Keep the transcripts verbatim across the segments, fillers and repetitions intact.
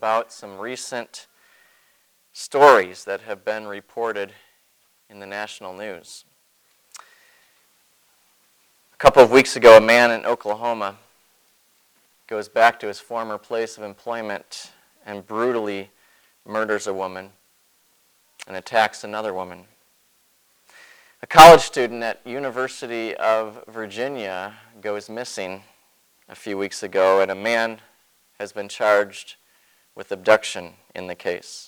about some recent stories that have been reported in the national news. A couple of weeks ago, a man in Oklahoma goes back to his former place of employment and brutally murders a woman and attacks another woman. A college student at University of Virginia goes missing a few weeks ago, and a man has been charged with abduction in the case.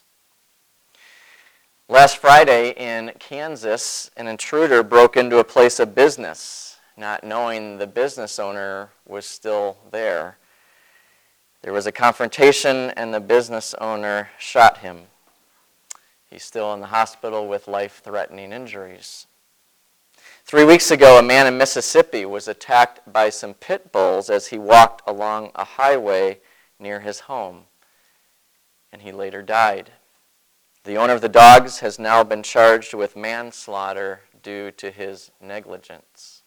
Last Friday in Kansas, an intruder broke into a place of business, not knowing the business owner was still there. There was a confrontation, and the business owner shot him. He's still in the hospital with life-threatening injuries. Three weeks ago, a man in Mississippi was attacked by some pit bulls as he walked along a highway near his home, and he later died. The owner of the dogs has now been charged with manslaughter due to his negligence.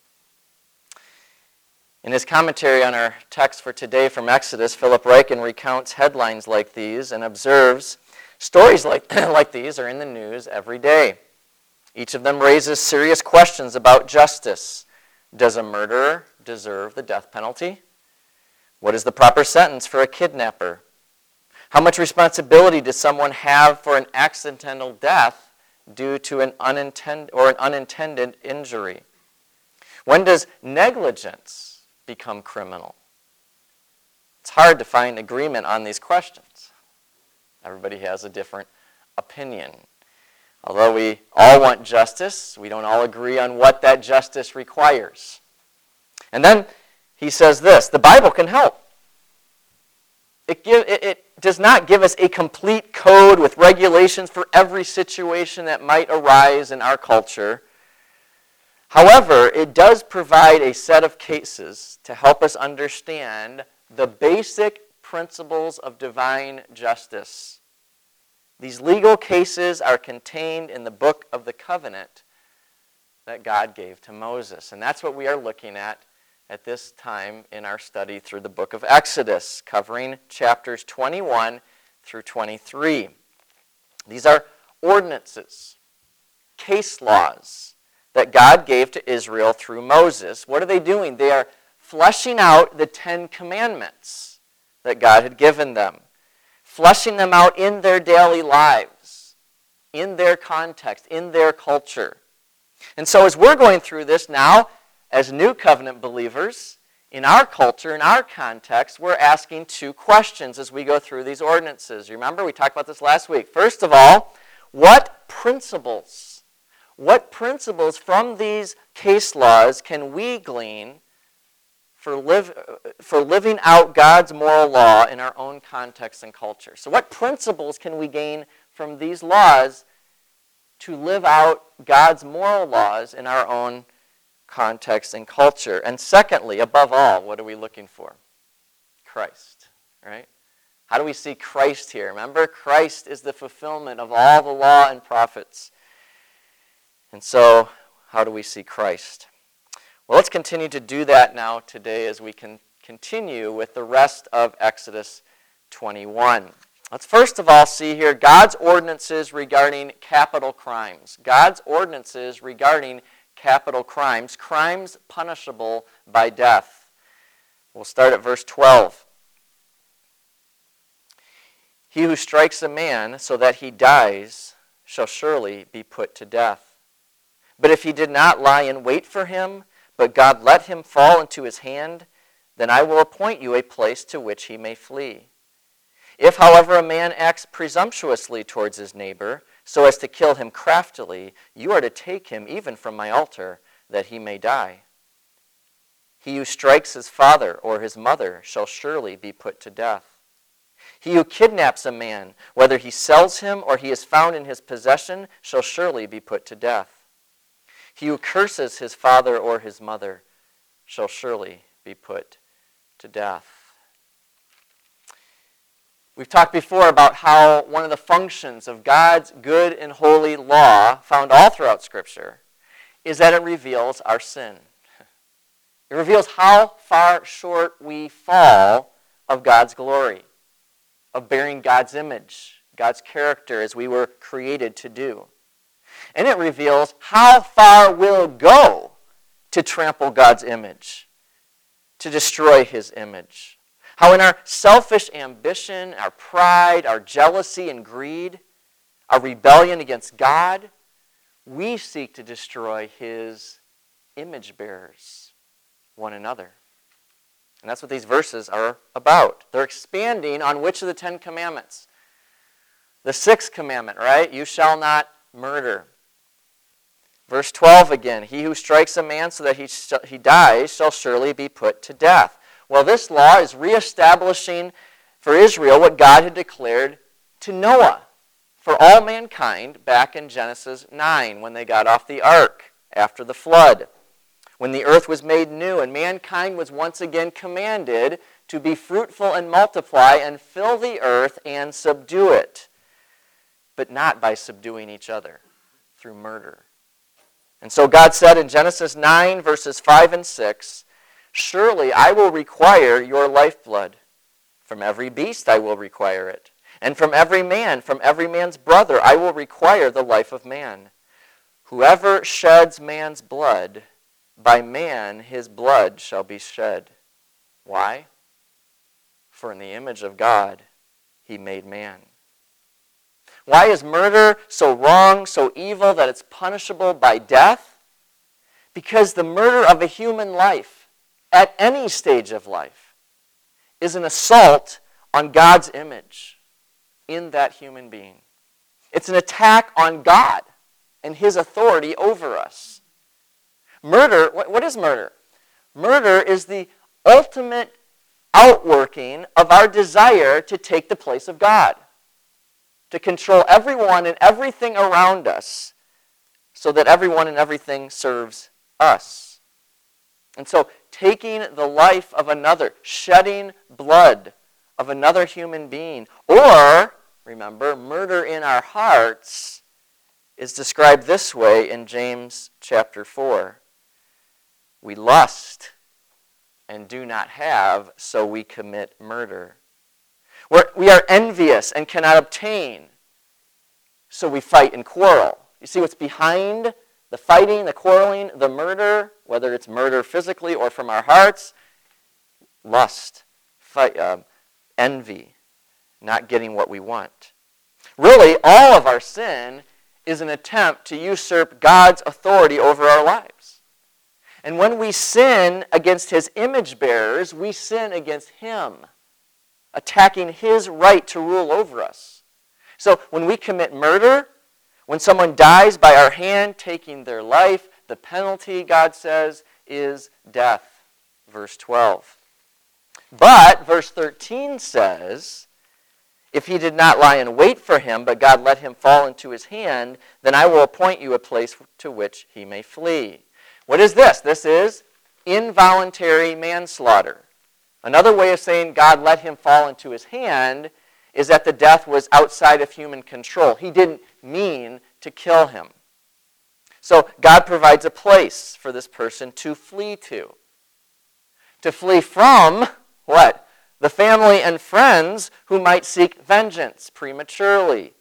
In his commentary on our text for today from Exodus, Philip Ryken recounts headlines like these and observes stories like, like these are in the news every day. Each of them raises serious questions about justice. Does a murderer deserve the death penalty? What is the proper sentence for a kidnapper? How much responsibility does someone have for an accidental death due to an unintended or an unintended injury? When does negligence become criminal? It's hard to find agreement on these questions. Everybody has a different opinion. Although we all want justice, we don't all agree on what that justice requires. And then he says this, the Bible can help. It, give, it, it does not give us a complete code with regulations for every situation that might arise in our culture. However, it does provide a set of cases to help us understand the basic principles of divine justice. These legal cases are contained in the book of the covenant that God gave to Moses. And that's what we are looking at at this time in our study through the book of Exodus, covering chapters twenty-one through twenty-three. These are ordinances, case laws that God gave to Israel through Moses. What are they doing? They are fleshing out the Ten Commandments that God had given them. Fleshing them out in their daily lives, in their context, in their culture. And so as we're going through this now, as New Covenant believers, in our culture, in our context, we're asking two questions as we go through these ordinances. You remember, we talked about this last week. First of all, what principles, what principles from these case laws can we glean For, live, for living out God's moral law in our own context and culture? So what principles can we gain from these laws to live out God's moral laws in our own context and culture? And secondly, above all, what are we looking for? Christ, right? How do we see Christ here? Remember, Christ is the fulfillment of all the law and prophets. And so, how do we see Christ? Well, let's continue to do that now today as we can continue with the rest of Exodus twenty-one. Let's first of all see here God's ordinances regarding capital crimes. God's ordinances regarding capital crimes, crimes punishable by death. We'll start at verse twelve. He who strikes a man so that he dies shall surely be put to death. But if he did not lie in wait for him, but God let him fall into his hand, then I will appoint you a place to which he may flee. If, however, a man acts presumptuously towards his neighbor, so as to kill him craftily, you are to take him even from my altar, that he may die. He who strikes his father or his mother shall surely be put to death. He who kidnaps a man, whether he sells him or he is found in his possession, shall surely be put to death. He who curses his father or his mother shall surely be put to death. We've talked before about how one of the functions of God's good and holy law, found all throughout Scripture, is that it reveals our sin. It reveals how far short we fall of God's glory. of bearing God's image, God's character as we were created to do. And it reveals how far we'll go to trample God's image, to destroy his image. How in our selfish ambition, our pride, our jealousy and greed, our rebellion against God, we seek to destroy his image bearers, one another. And that's what these verses are about. They're expanding on which of the Ten Commandments? The sixth commandment, right? You shall not murder. Verse twelve again, he who strikes a man so that he, sh- he dies shall surely be put to death. Well, this law is reestablishing for Israel what God had declared to Noah for all mankind back in Genesis nine when they got off the ark after the flood. When the earth was made new and mankind was once again commanded to be fruitful and multiply and fill the earth and subdue it, but not by subduing each other through murder. And so God said in Genesis nine, verses five and six, surely I will require your lifeblood. From every beast I will require it. And from every man, from every man's brother, I will require the life of man. Whoever sheds man's blood, by man his blood shall be shed. Why? For in the image of God he made man. Why is murder so wrong, so evil, that it's punishable by death? Because the murder of a human life, at any stage of life, is an assault on God's image in that human being. It's an attack on God and his authority over us. Murder, what is murder? Murder is the ultimate outworking of our desire to take the place of God, to control everyone and everything around us so that everyone and everything serves us. And so taking the life of another, shedding blood of another human being, or, remember, murder in our hearts is described this way in James chapter four. We lust and do not have, so we commit murder. We're, we are envious and cannot obtain, so we fight and quarrel. You see what's behind the fighting, the quarreling, the murder, whether it's murder physically or from our hearts? Lust, fight, uh, envy, not getting what we want. Really, all of our sin is an attempt to usurp God's authority over our lives. And when we sin against his image bearers, we sin against him, attacking his right to rule over us. So when we commit murder, when someone dies by our hand taking their life, the penalty, God says, is death. Verse twelve. But, verse thirteen says, if he did not lie in wait for him, but God let him fall into his hand, then I will appoint you a place to which he may flee. What is this? This is involuntary manslaughter. Another way of saying God let him fall into his hand is that the death was outside of human control. He didn't mean to kill him. So God provides a place for this person to flee to. To flee from, what? The family and friends who might seek vengeance prematurely,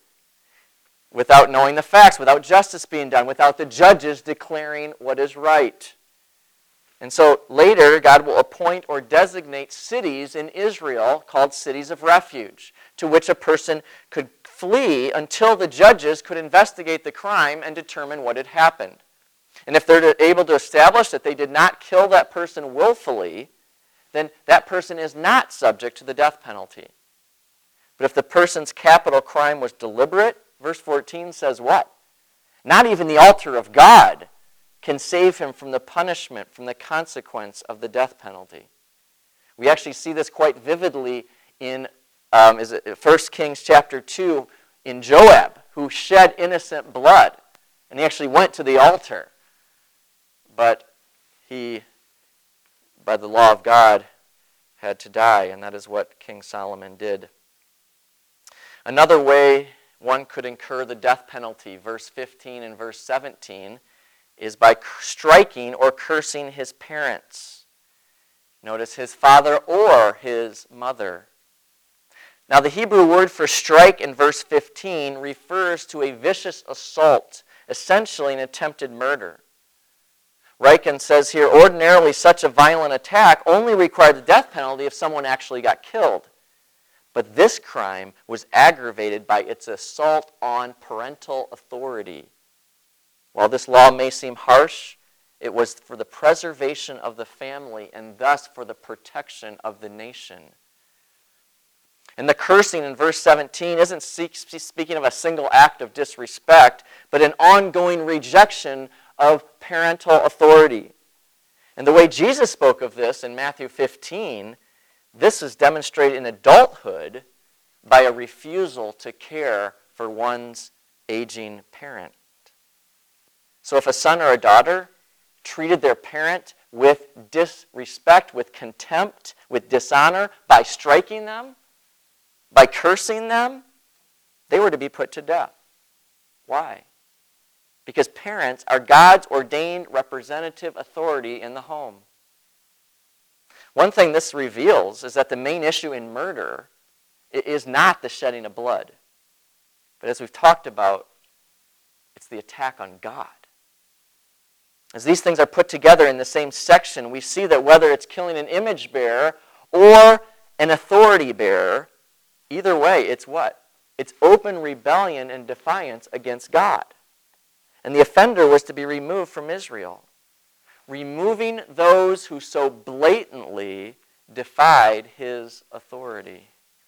without knowing the facts, without justice being done, without the judges declaring what is right. And so later, God will appoint or designate cities in Israel called cities of refuge, to which a person could flee until the judges could investigate the crime and determine what had happened. And if they're able to establish that they did not kill that person willfully, then that person is not subject to the death penalty. But if the person's capital crime was deliberate, verse fourteen says what? Not even the altar of God can save him from the punishment, from the consequence of the death penalty. We actually see this quite vividly in um, is it First Kings chapter two in Joab, who shed innocent blood. And he actually went to the altar. But he, by the law of God, had to die, and that is what King Solomon did. Another way one could incur the death penalty, verse fifteen and verse seventeen, is by striking or cursing his parents. Notice his father or his mother. Now, the Hebrew word for strike in verse fifteen refers to a vicious assault, essentially an attempted murder. Ryken says here, ordinarily such a violent attack only required the death penalty if someone actually got killed. But this crime was aggravated by its assault on parental authority. While this law may seem harsh, it was for the preservation of the family and thus for the protection of the nation. And the cursing in verse seventeen isn't speaking of a single act of disrespect, but an ongoing rejection of parental authority. And the way Jesus spoke of this in Matthew fifteen, this is demonstrated in adulthood by a refusal to care for one's aging parent. So if a son or a daughter treated their parent with disrespect, with contempt, with dishonor, by striking them, by cursing them, they were to be put to death. Why? Because parents are God's ordained representative authority in the home. One thing this reveals is that the main issue in murder is not the shedding of blood. But as we've talked about, it's the attack on God. As these things are put together in the same section, we see that whether it's killing an image bearer or an authority bearer, either way, it's what? It's open rebellion and defiance against God. And the offender was to be removed from Israel, removing those who so blatantly defied his authority.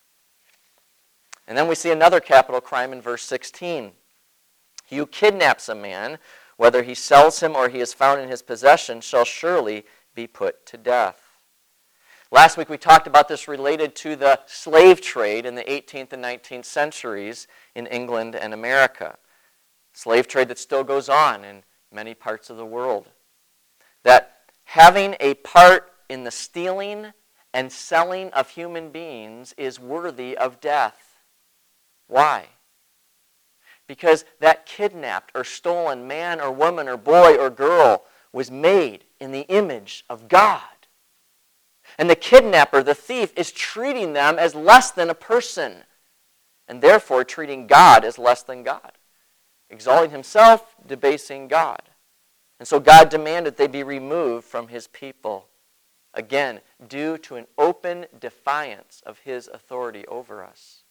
And then we see another capital crime in verse sixteen. He who kidnaps a man, whether he sells him or he is found in his possession, shall surely be put to death. Last week we talked about this related to the slave trade in the eighteenth and nineteenth centuries in England and America. Slave trade that still goes on in many parts of the world. That having a part in the stealing and selling of human beings is worthy of death. Why? Because that kidnapped or stolen man or woman or boy or girl was made in the image of God. And the kidnapper, the thief, is treating them as less than a person, and therefore treating God as less than God, exalting himself, debasing God. And so God demanded they be removed from his people, again, due to an open defiance of his authority over us.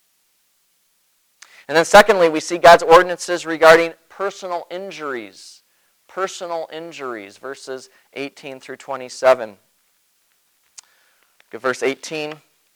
And then secondly, we see God's ordinances regarding personal injuries. Personal injuries, verses eighteen through twenty-seven. Look at verse eighteen.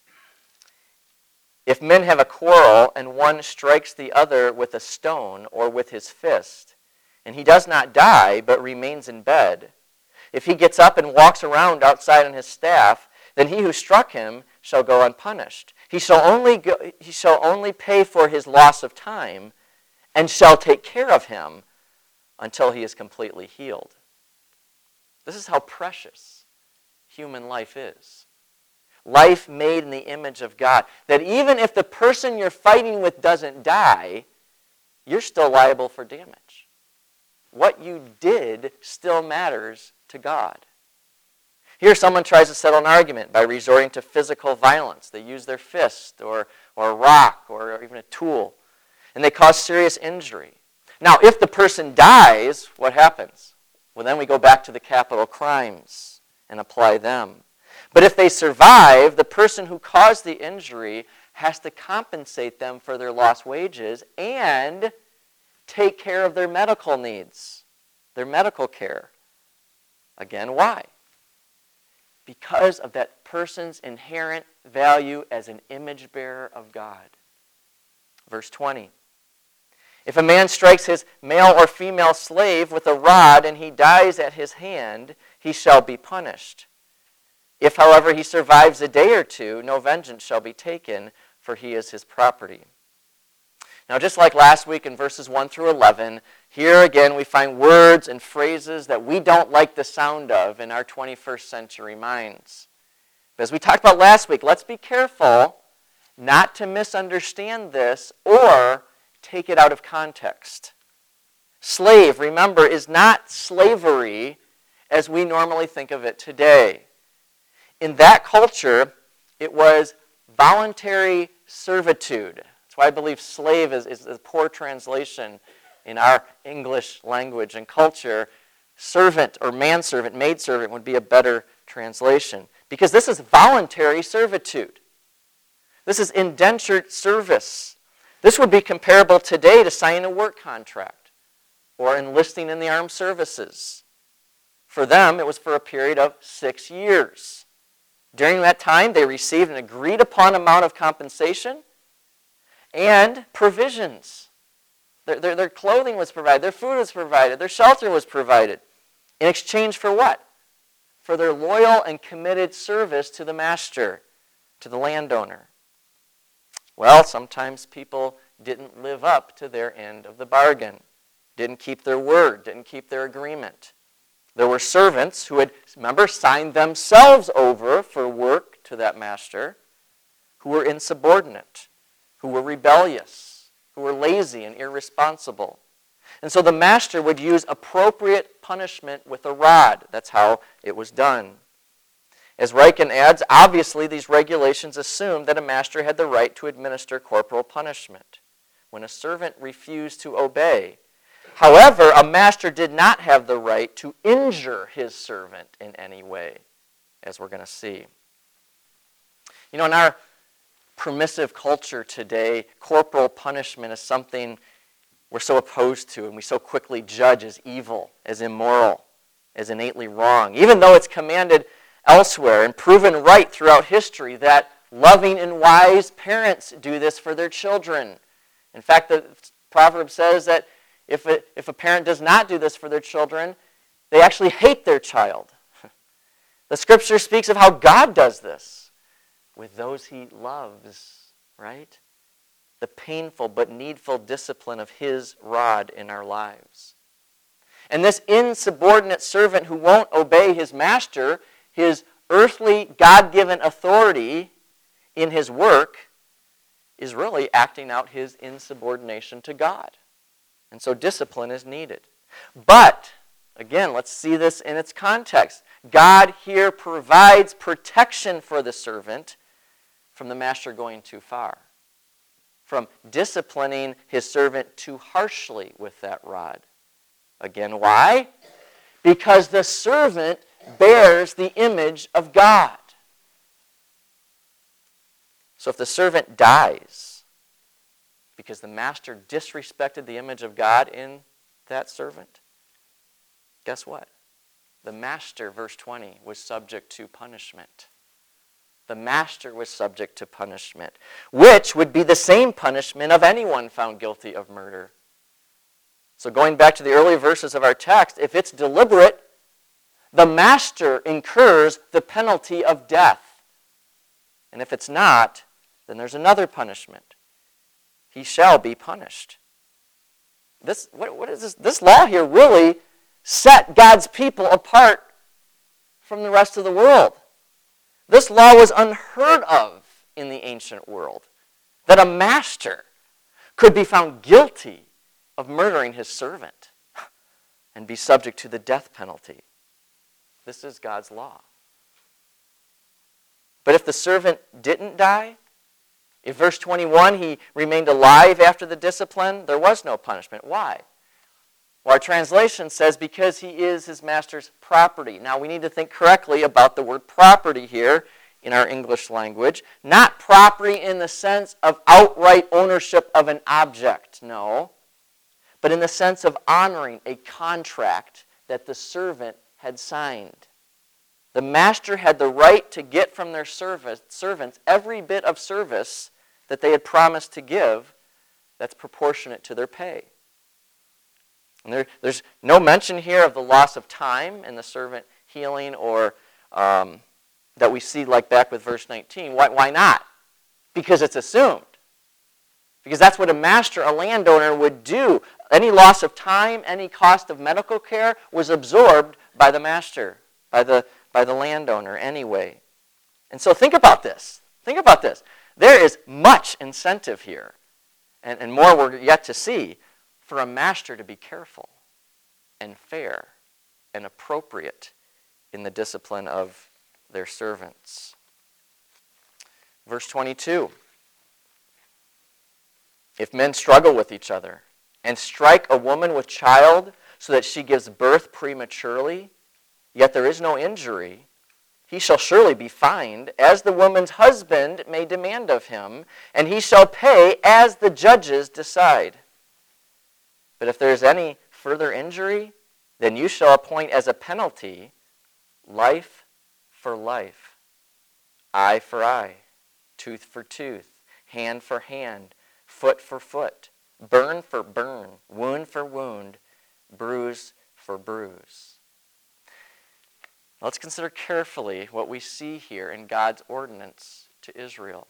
If men have a quarrel and one strikes the other with a stone or with his fist, and he does not die but remains in bed, if he gets up and walks around outside on his staff, then he who struck him shall go unpunished. He shall only go, he shall only pay for his loss of time and shall take care of him until he is completely healed. This is how precious human life is. Life made in the image of God. That even if the person you're fighting with doesn't die, you're still liable for damage. What you did still matters to God. Here someone tries to settle an argument by resorting to physical violence. They use their fist or, or a rock or even a tool, and they cause serious injury. Now, if the person dies, what happens? Well, then we go back to the capital crimes and apply them. But if they survive, the person who caused the injury has to compensate them for their lost wages and take care of their medical needs, their medical care. Again, why? Because of that person's inherent value as an image bearer of God. Verse twenty. If a man strikes his male or female slave with a rod and he dies at his hand, he shall be punished. If, however, he survives a day or two, no vengeance shall be taken, for he is his property. Now, just like last week in verses one through eleven, here again we find words and phrases that we don't like the sound of in our twenty-first century minds. But as we talked about last week, let's be careful not to misunderstand this or take it out of context. Slave, remember, is not slavery as we normally think of it today. In that culture, it was voluntary servitude. That's why I believe slave is, is a poor translation in our English language and culture. Servant or manservant, maidservant would be a better translation. Because this is voluntary servitude. This is indentured service. This would be comparable today to signing a work contract or enlisting in the armed services. For them, it was for a period of six years. During that time, they received an agreed upon amount of compensation and provisions. Their, their, their clothing was provided, their food was provided, their shelter was provided. In exchange for what? For their loyal and committed service to the master, to the landowner. Well, sometimes people didn't live up to their end of the bargain, didn't keep their word, didn't keep their agreement. There were servants who had, remember, signed themselves over for work to that master, who were insubordinate, who were rebellious, who were lazy and irresponsible. And so the master would use appropriate punishment with a rod. That's how it was done. As Ryken adds, obviously these regulations assumed that a master had the right to administer corporal punishment when a servant refused to obey. However, a master did not have the right to injure his servant in any way, as we're going to see. You know, in our permissive culture today, corporal punishment is something we're so opposed to and we so quickly judge as evil, as immoral, as innately wrong, even though it's commanded elsewhere and proven right throughout history that loving and wise parents do this for their children. In fact, the proverb says that if a, if a parent does not do this for their children, they actually hate their child. The scripture speaks of how God does this with those he loves, right? The painful but needful discipline of his rod in our lives. And this insubordinate servant who won't obey his master, his earthly God-given authority in his work, is really acting out his insubordination to God. And so discipline is needed. But, again, let's see this in its context. God here provides protection for the servant from the master going too far, from disciplining his servant too harshly with that rod. Again, why? Because the servant bears the image of God. So if the servant dies because the master disrespected the image of God in that servant, guess what? The master, verse twenty, was subject to punishment. The master was subject to punishment, which would be the same punishment of anyone found guilty of murder. So going back to the early verses of our text, if it's deliberate, the master incurs the penalty of death. And if it's not, then there's another punishment. He shall be punished. This, what, what is this? This law here really set God's people apart from the rest of the world. This law was unheard of in the ancient world, that a master could be found guilty of murdering his servant and be subject to the death penalty. This is God's law. But if the servant didn't die, if verse twenty-one, he remained alive after the discipline, there was no punishment. Why? Well, our translation says, because he is his master's property. Now, we need to think correctly about the word property here in our English language. Not property in the sense of outright ownership of an object, no. But in the sense of honoring a contract that the servant had signed. The master had the right to get from their service, servants every bit of service that they had promised to give that's proportionate to their pay. And there, there's no mention here of the loss of time in the servant healing or um, that we see like back with verse nineteen. Why, why not? Because it's assumed. Because that's what a master, a landowner, would do. Any loss of time, any cost of medical care was absorbed by the master, by the, by the landowner anyway. And so think about this. Think about this. There is much incentive here, and, and more we're yet to see, for a master to be careful and fair and appropriate in the discipline of their servants. Verse twenty-two. If men struggle with each other and strike a woman with child so that she gives birth prematurely, yet there is no injury, he shall surely be fined, as the woman's husband may demand of him, and he shall pay as the judges decide. But if there is any further injury, then you shall appoint as a penalty life for life, eye for eye, tooth for tooth, hand for hand, foot for foot, burn for burn, wound for wound, bruise for bruise. Let's consider carefully what we see here in God's ordinance to Israel.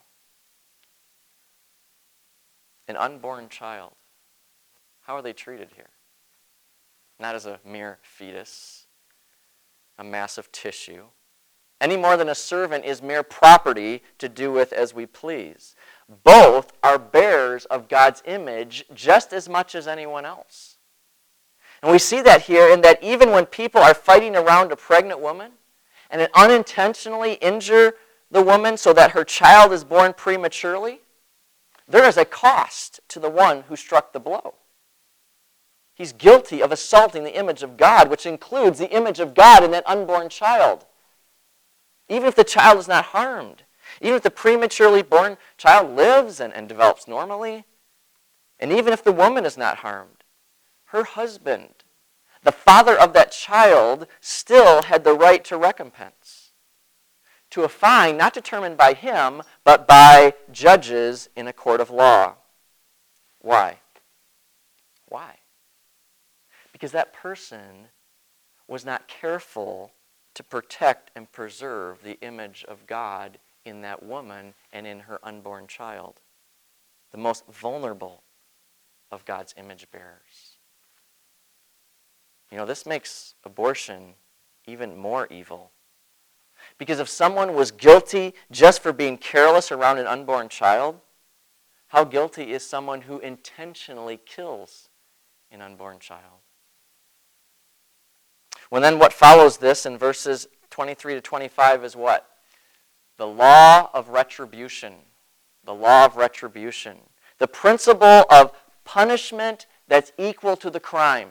An unborn child. How are they treated here? Not as a mere fetus, a mass of tissue, any more than a servant is mere property to do with as we please. Both are bearers of God's image just as much as anyone else. And we see that here in that even when people are fighting around a pregnant woman and unintentionally injure the woman so that her child is born prematurely, there is a cost to the one who struck the blow. He's guilty of assaulting the image of God, which includes the image of God in that unborn child. Even if the child is not harmed, even if the prematurely born child lives and, and develops normally, and even if the woman is not harmed, her husband, the father of that child, still had the right to recompense, to a fine not determined by him, but by judges in a court of law. Why? Why? Because that person was not careful to protect and preserve the image of God in that woman and in her unborn child, the most vulnerable of God's image bearers. You know, this makes abortion even more evil. Because if someone was guilty just for being careless around an unborn child, how guilty is someone who intentionally kills an unborn child? Well, then what follows this in verses twenty-three to twenty-five is what? The law of retribution. The law of retribution. The principle of punishment that's equal to the crime.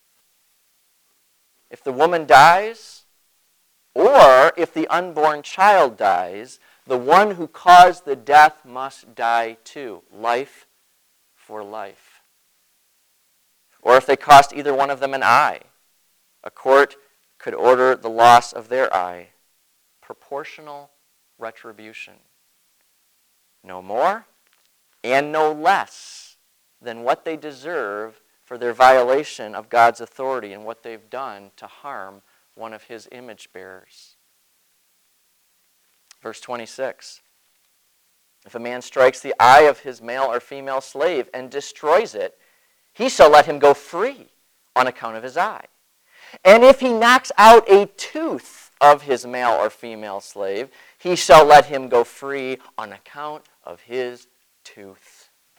If the woman dies, or if the unborn child dies, the one who caused the death must die too. Life for life. Or if they cost either one of them an eye, a court could order the loss of their eye. Proportional retribution. No more and no less than what they deserve for their violation of God's authority and what they've done to harm one of his image bearers. Verse twenty-six. If a man strikes the eye of his male or female slave and destroys it, he shall let him go free on account of his eye. And if he knocks out a tooth of his male or female slave, he shall let him go free on account of his tooth.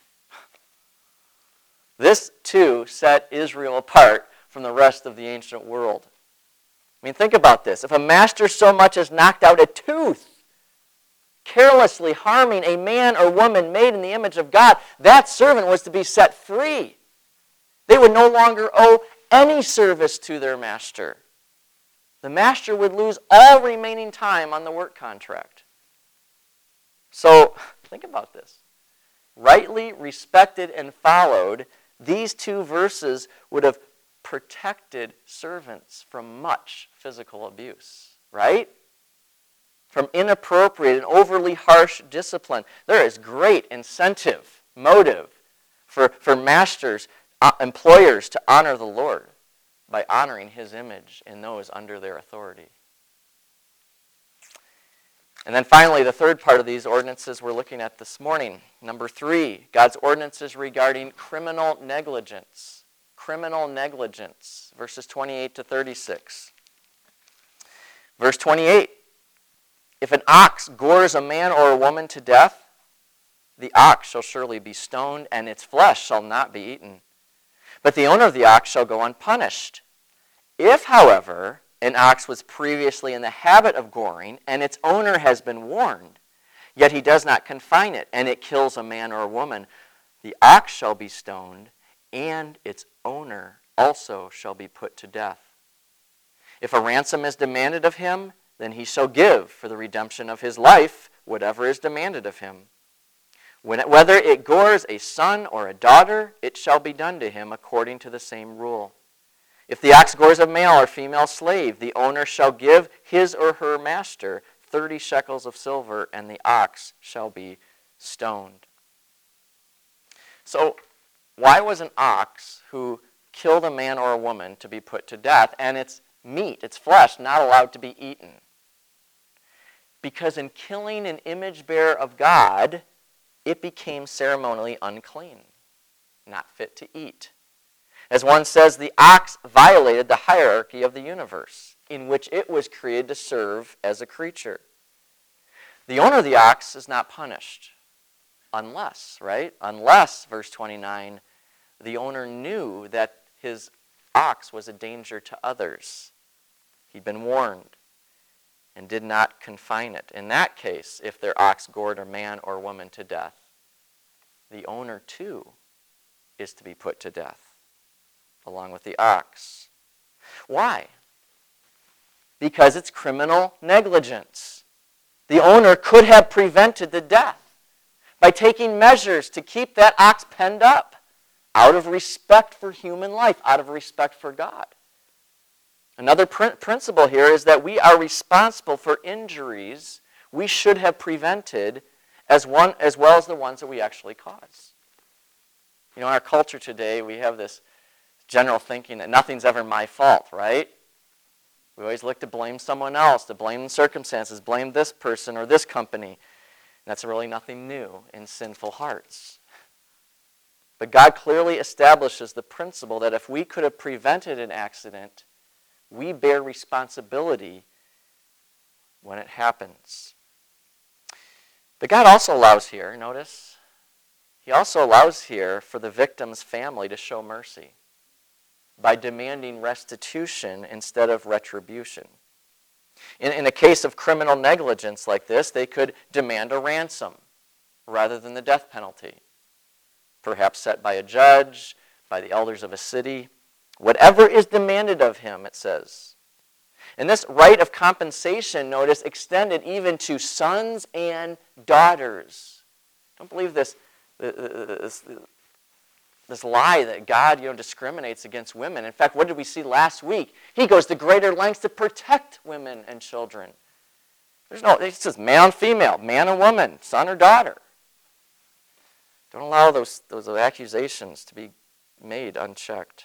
This, too, set Israel apart from the rest of the ancient world. I mean, think about this. If a master so much as knocked out a tooth, carelessly harming a man or woman made in the image of God, that servant was to be set free. They would no longer owe any service to their master. The master would lose all remaining time on the work contract. So, think about this. Rightly respected and followed, these two verses would have protected servants from much physical abuse, right? From inappropriate and overly harsh discipline. There is great incentive, motive for, for masters, uh, employers to honor the Lord by honoring his image in those under their authority. And then finally, the third part of these ordinances we're looking at this morning. Number three, God's ordinances regarding criminal negligence. Criminal negligence, verses twenty-eight to thirty-six. Verse twenty-eight, if an ox gores a man or a woman to death, the ox shall surely be stoned, and its flesh shall not be eaten. But the owner of the ox shall go unpunished. If, however, an ox was previously in the habit of goring, and its owner has been warned, yet he does not confine it, and it kills a man or a woman, The ox shall be stoned, and its owner also shall be put to death. If a ransom is demanded of him, then he shall give for the redemption of his life whatever is demanded of him. When it, whether it gores a son or a daughter, it shall be done to him according to the same rule. If the ox gores a male or female slave, the owner shall give his or her master thirty shekels of silver, and the ox shall be stoned. So, why was an ox who killed a man or a woman to be put to death, and its meat, its flesh, not allowed to be eaten? Because in killing an image bearer of God, it became ceremonially unclean, not fit to eat. As one says, the ox violated the hierarchy of the universe, in which it was created to serve as a creature. The owner of the ox is not punished, unless, right? Unless, verse twenty-nine, the owner knew that his ox was a danger to others. He'd been warned and did not confine it. In that case, if their ox gored a man or woman to death, the owner too is to be put to death, along with the ox. Why? Because it's criminal negligence. The owner could have prevented the death by taking measures to keep that ox penned up out of respect for human life, out of respect for God. Another pr- principle here is that we are responsible for injuries we should have prevented as one as well as the ones that we actually cause. You know, in our culture today, we have this general thinking that nothing's ever my fault, right? We always look to blame someone else, to blame the circumstances, blame this person or this company. And that's really nothing new in sinful hearts. But God clearly establishes the principle that if we could have prevented an accident, we bear responsibility when it happens. But God also allows here, notice, He also allows here for the victim's family to show mercy by demanding restitution instead of retribution. In, in a case of criminal negligence like this, they could demand a ransom rather than the death penalty, perhaps set by a judge, by the elders of a city. Whatever is demanded of him, it says. And this right of compensation, notice, extended even to sons and daughters. Don't believe this, this, this lie that God, you know, discriminates against women. In fact, what did we see last week? He goes to greater lengths to protect women and children. There's no, it says man and female, man and woman, son or daughter. Don't allow those, those accusations to be made unchecked.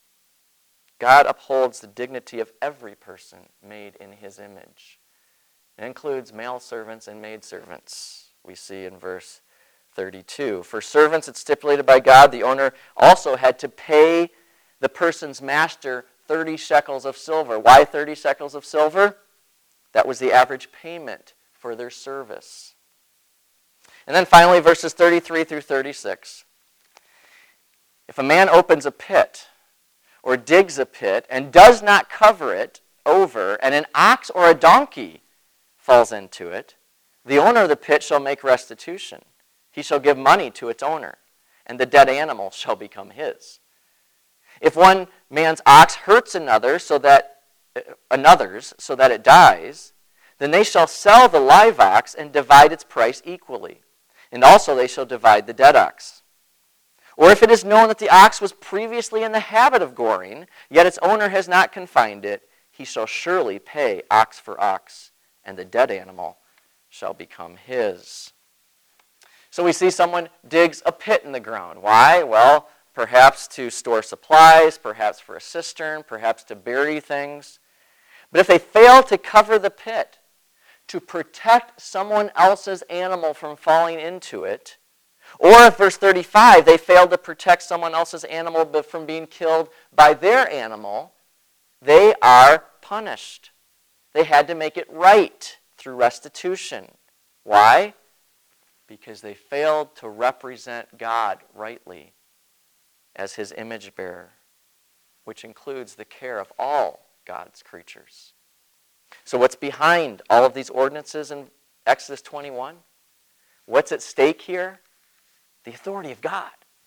God upholds the dignity of every person made in His image. It includes male servants and maidservants, we see in verse thirty-two. For servants, it's stipulated by God, the owner also had to pay the person's master thirty shekels of silver. Why thirty shekels of silver? That was the average payment for their service. And then finally, verses thirty-three through thirty-six. If a man opens a pit or digs a pit and does not cover it over, and an ox or a donkey falls into it, the owner of the pit shall make restitution. He shall give money to its owner, and the dead animal shall become his. If one man's ox hurts another so that another's so that it dies, then they shall sell the live ox and divide its price equally, and also they shall divide the dead ox. Or if it is known that the ox was previously in the habit of goring, yet its owner has not confined it, he shall surely pay ox for ox, and the dead animal shall become his. So we see someone digs a pit in the ground. Why? Well, perhaps to store supplies, perhaps for a cistern, perhaps to bury things. But if they fail to cover the pit, to protect someone else's animal from falling into it, or if, verse thirty-five, they failed to protect someone else's animal from being killed by their animal, they are punished. They had to make it right through restitution. Why? Because they failed to represent God rightly as His image bearer, which includes the care of all God's creatures. So what's behind all of these ordinances in Exodus twenty-one? What's at stake here? The authority of God.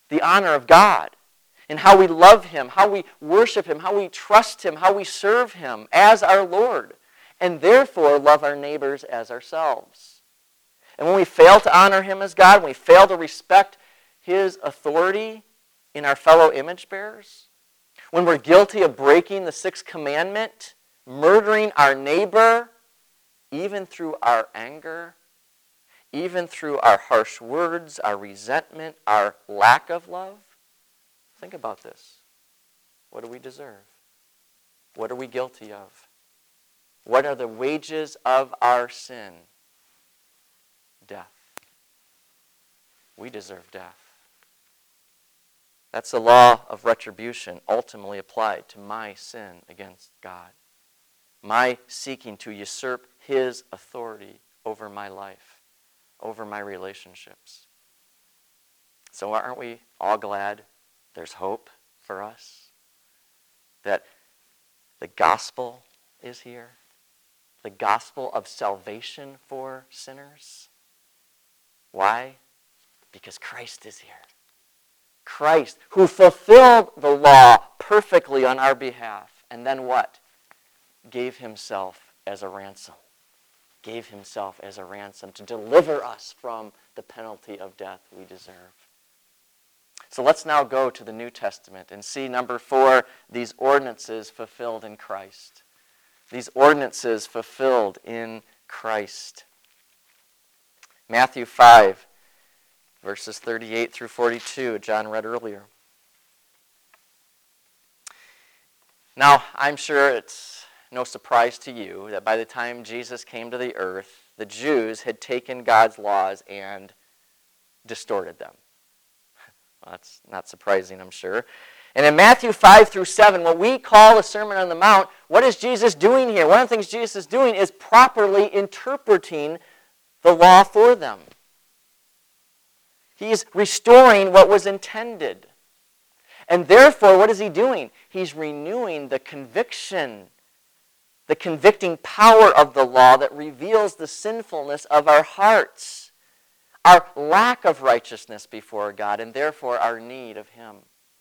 the honor of God, and how we love Him, how we worship Him, how we trust Him, how we serve Him as our Lord, and therefore love our neighbors as ourselves. And when we fail to honor Him as God, when we fail to respect His authority in our fellow image bearers, when we're guilty of breaking the sixth commandment, murdering our neighbor, even through our anger, even through our harsh words, our resentment, our lack of love, think about this. What do we deserve? What are we guilty of? What are the wages of our sin? Death. We deserve death. That's the law of retribution ultimately applied to my sin against God. My seeking to usurp His authority over my life, over my relationships. So aren't we all glad there's hope for us? That the gospel is here? The gospel of salvation for sinners? Why? Because Christ is here. Christ, who fulfilled the law perfectly on our behalf, and then what? Gave Himself as a ransom. Gave Himself as a ransom to deliver us from the penalty of death we deserve. So let's now go to the New Testament and see, number four, these ordinances fulfilled in Christ. These ordinances fulfilled in Christ. Matthew five, verses thirty-eight through forty-two, John read earlier. Now, I'm sure it's no surprise to you that by the time Jesus came to the earth, the Jews had taken God's laws and distorted them. Well, that's not surprising, I'm sure. And in Matthew five through seven, what we call the Sermon on the Mount, what is Jesus doing here? One of the things Jesus is doing is properly interpreting the law for them. He's restoring what was intended. And therefore, what is He doing? He's renewing the conviction, the convicting power of the law that reveals the sinfulness of our hearts, our lack of righteousness before God, and therefore our need of Him.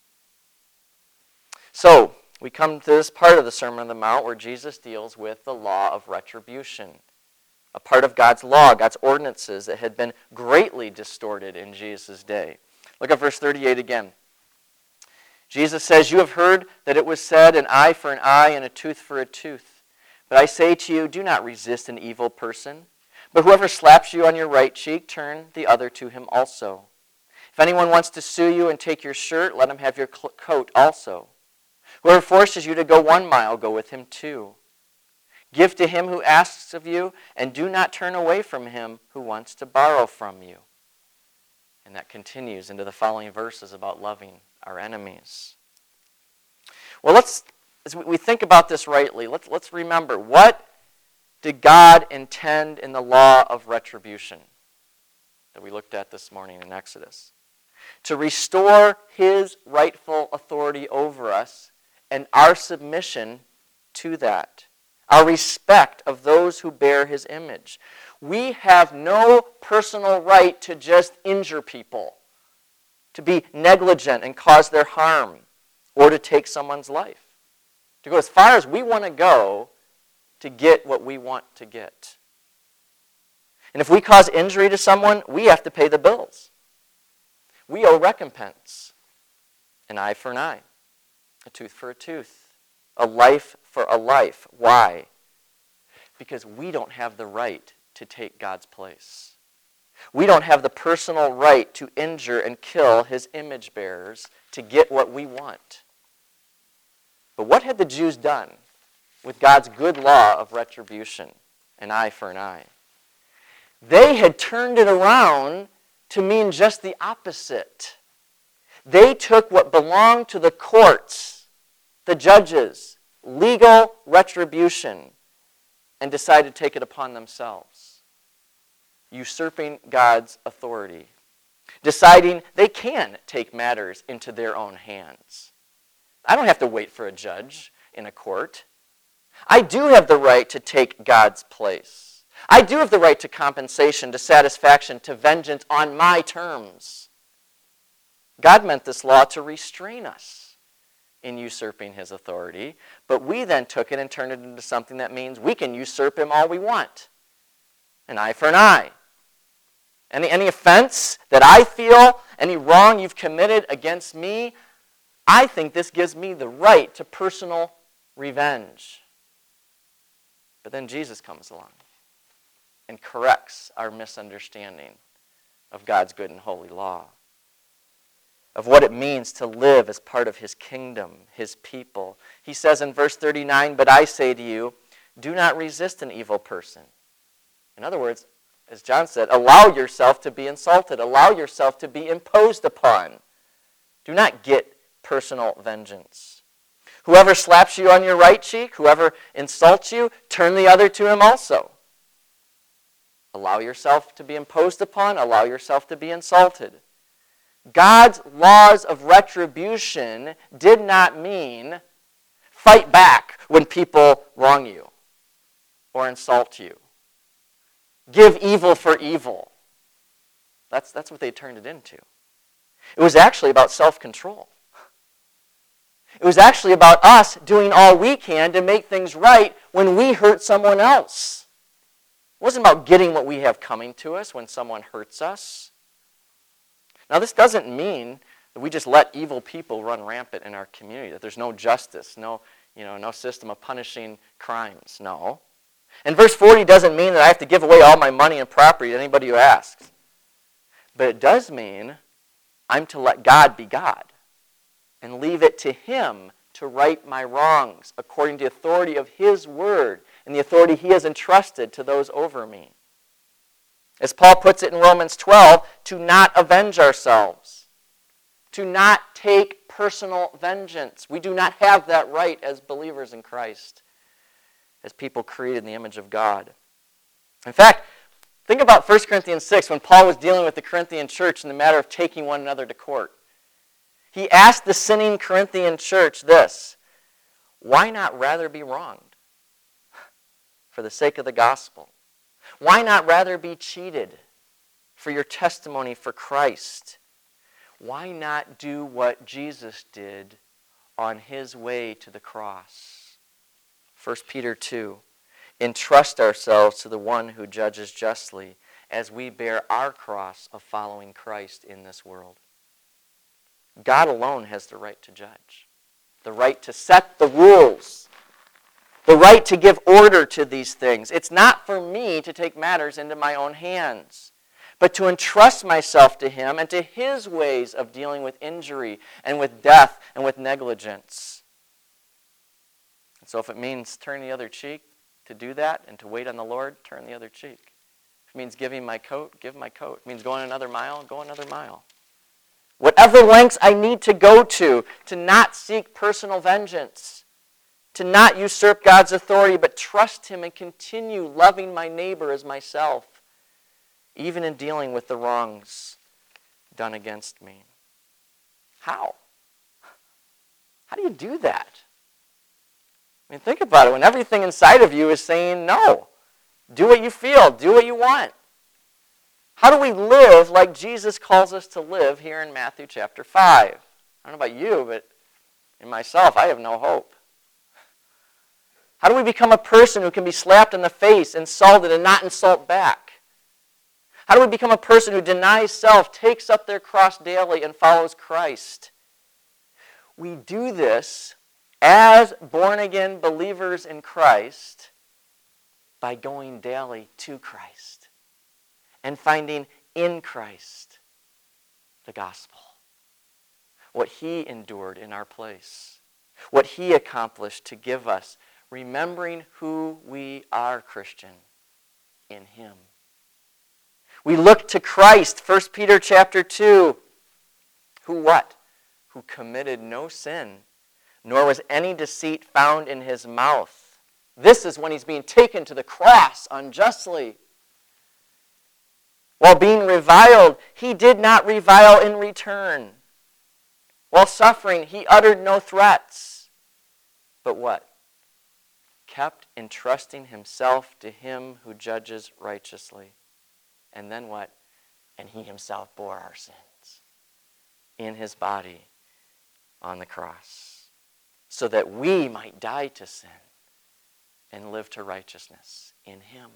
So, we come to this part of the Sermon on the Mount where Jesus deals with the law of retribution, a part of God's law, God's ordinances that had been greatly distorted in Jesus' day. Look at verse thirty-eight again. Jesus says, "You have heard that it was said, an eye for an eye and a tooth for a tooth. But I say to you, do not resist an evil person. But whoever slaps you on your right cheek, turn the other to him also. If anyone wants to sue you and take your shirt, let him have your coat also. Whoever forces you to go one mile, go with him two. Give to him who asks of you, and do not turn away from him who wants to borrow from you." And that continues into the following verses about loving our enemies. Well, let's, as we think about this rightly, let's, let's remember, what did God intend in the law of retribution that we looked at this morning in Exodus? To restore His rightful authority over us and our submission to that. Our respect of those who bear His image. We have no personal right to just injure people, to be negligent and cause their harm, or to take someone's life. To go as far as we want to go to get what we want to get. And if we cause injury to someone, we have to pay the bills. We owe recompense. An eye for an eye, a tooth for a tooth, a life for a life. Why? Because we don't have the right to take God's place. We don't have the personal right to injure and kill His image bearers to get what we want. But what had the Jews done with God's good law of retribution, an eye for an eye? They had turned it around to mean just the opposite. They took what belonged to the courts, the judges, legal retribution, and decided to take it upon themselves, usurping God's authority, deciding they can take matters into their own hands. I don't have to wait for a judge in a court. I do have the right to take God's place. I do have the right to compensation, to satisfaction, to vengeance on my terms. God meant this law to restrain us in usurping his authority, but we then took it and turned it into something that means we can usurp him all we want. An eye for an eye. Any, any offense that I feel, any wrong you've committed against me, I think this gives me the right to personal revenge. But then Jesus comes along and corrects our misunderstanding of God's good and holy law, of what it means to live as part of his kingdom, his people. He says in verse thirty-nine, "But I say to you, do not resist an evil person." In other words, as John said, allow yourself to be insulted. Allow yourself to be imposed upon. Do not get personal vengeance. Whoever slaps you on your right cheek, whoever insults you, turn the other to him also. Allow yourself to be imposed upon. Allow yourself to be insulted. God's laws of retribution did not mean fight back when people wrong you or insult you. Give evil for evil. That's, that's what they turned it into. It was actually about self-control. It was actually about us doing all we can to make things right when we hurt someone else. It wasn't about getting what we have coming to us when someone hurts us. Now, this doesn't mean that we just let evil people run rampant in our community, that there's no justice, no, you know, no system of punishing crimes. No. And verse forty doesn't mean that I have to give away all my money and property to anybody who asks. But it does mean I'm to let God be God and leave it to him to right my wrongs according to the authority of his word and the authority he has entrusted to those over me. As Paul puts it in Romans twelve, to not avenge ourselves, to not take personal vengeance. We do not have that right as believers in Christ, as people created in the image of God. In fact, think about First Corinthians six when Paul was dealing with the Corinthian church in the matter of taking one another to court. He asked the sinning Corinthian church this, why not rather be wronged for the sake of the gospel? Why not rather be cheated for your testimony for Christ? Why not do what Jesus did on his way to the cross? First Peter two, entrust ourselves to the one who judges justly as we bear our cross of following Christ in this world. God alone has the right to judge, the right to set the rules, the right to give order to these things. It's not for me to take matters into my own hands, but to entrust myself to him and to his ways of dealing with injury and with death and with negligence. So if it means turn the other cheek to do that and to wait on the Lord, turn the other cheek. If it means giving my coat, give my coat. If it means going another mile, go another mile. Whatever lengths I need to go to, to not seek personal vengeance, to not usurp God's authority, but trust him and continue loving my neighbor as myself, even in dealing with the wrongs done against me. How? How do you do that? I mean, think about it. When everything inside of you is saying no, do what you feel, do what you want. How do we live like Jesus calls us to live here in Matthew chapter five? I don't know about you, but in myself, I have no hope. How do we become a person who can be slapped in the face, insulted, and not insult back? How do we become a person who denies self, takes up their cross daily, and follows Christ? We do this as born-again believers in Christ by going daily to Christ and finding in Christ the gospel, what he endured in our place, what he accomplished to give us, remembering who we are, Christian, in him. We look to Christ, First Peter chapter two, who what? Who committed no sin, nor was any deceit found in his mouth. This is when he's being taken to the cross unjustly. While being reviled, he did not revile in return. While suffering, he uttered no threats. But what? Kept entrusting himself to him who judges righteously. And then what? And he himself bore our sins in his body on the cross, so that we might die to sin and live to righteousness in him.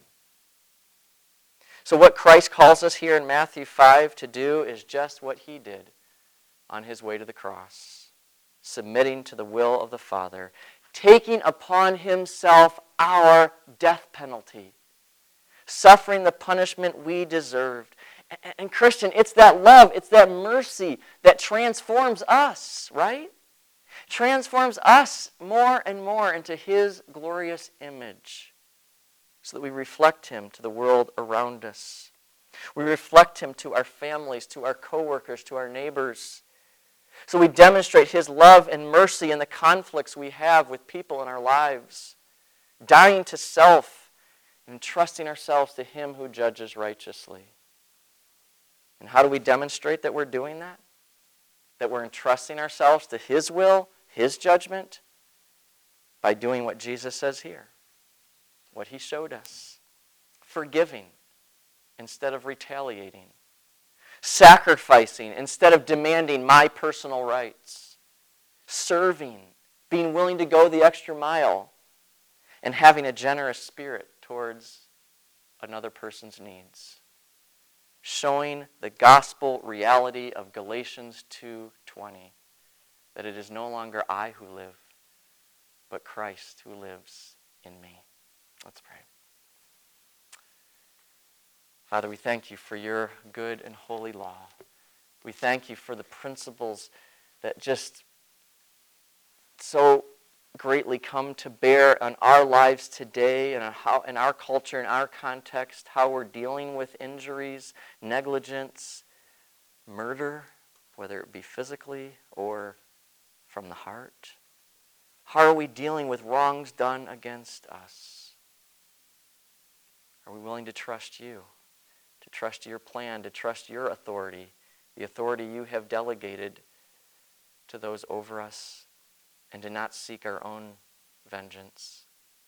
So what Christ calls us here in Matthew five to do is just what he did on his way to the cross, submitting to the will of the Father, taking upon himself our death penalty, suffering the punishment we deserved. And Christian, it's that love, it's that mercy that transforms us, right? Transforms us more and more into his glorious image so that we reflect him to the world around us. We reflect him to our families, to our coworkers, to our neighbors. So we demonstrate his love and mercy in the conflicts we have with people in our lives, dying to self and entrusting ourselves to him who judges righteously. And how do we demonstrate that we're doing that? That we're entrusting ourselves to his will, his judgment? By doing what Jesus says here, what he showed us. Forgiving instead of retaliating. Sacrificing instead of demanding my personal rights. Serving, being willing to go the extra mile, and having a generous spirit towards another person's needs. Showing the gospel reality of Galatians two twenty, that it is no longer I who live, but Christ who lives in me. Let's pray. Father, we thank you for your good and holy law. We thank you for the principles that just so greatly come to bear on our lives today and on how, in our culture, in our context, how we're dealing with injuries, negligence, murder, whether it be physically or from the heart. How are we dealing with wrongs done against us? Are we willing to trust you, to trust your plan, to trust your authority, the authority you have delegated to those over us, and to not seek our own vengeance?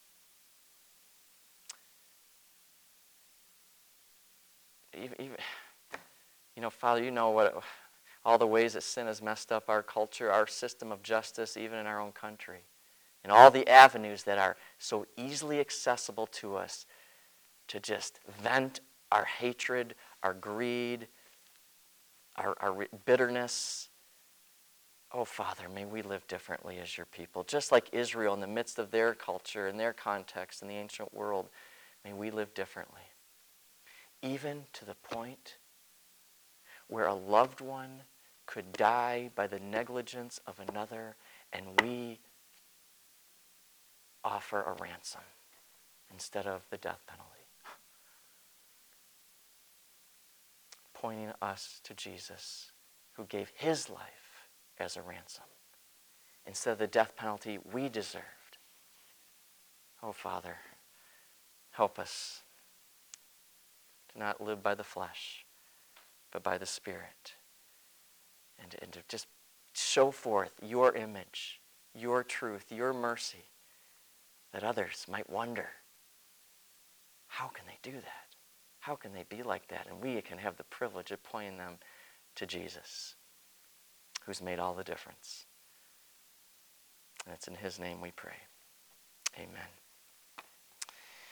Even, even, you know, Father, you know what all the ways that sin has messed up our culture, our system of justice, even in our own country, and all the avenues that are so easily accessible to us to just vent our hatred, our greed, our, our bitterness. Oh, Father, may we live differently as your people. Just like Israel in the midst of their culture and their context in the ancient world, may we live differently. Even to the point where a loved one could die by the negligence of another, and we offer a ransom instead of the death penalty. Pointing us to Jesus, who gave his life as a ransom instead of the death penalty we deserved. Oh, Father, help us to not live by the flesh, but by the Spirit, and, and to just show forth your image, your truth, your mercy, that others might wonder, how can they do that? How can they be like that? And we can have the privilege of pointing them to Jesus, who's made all the difference. And it's in his name we pray. Amen.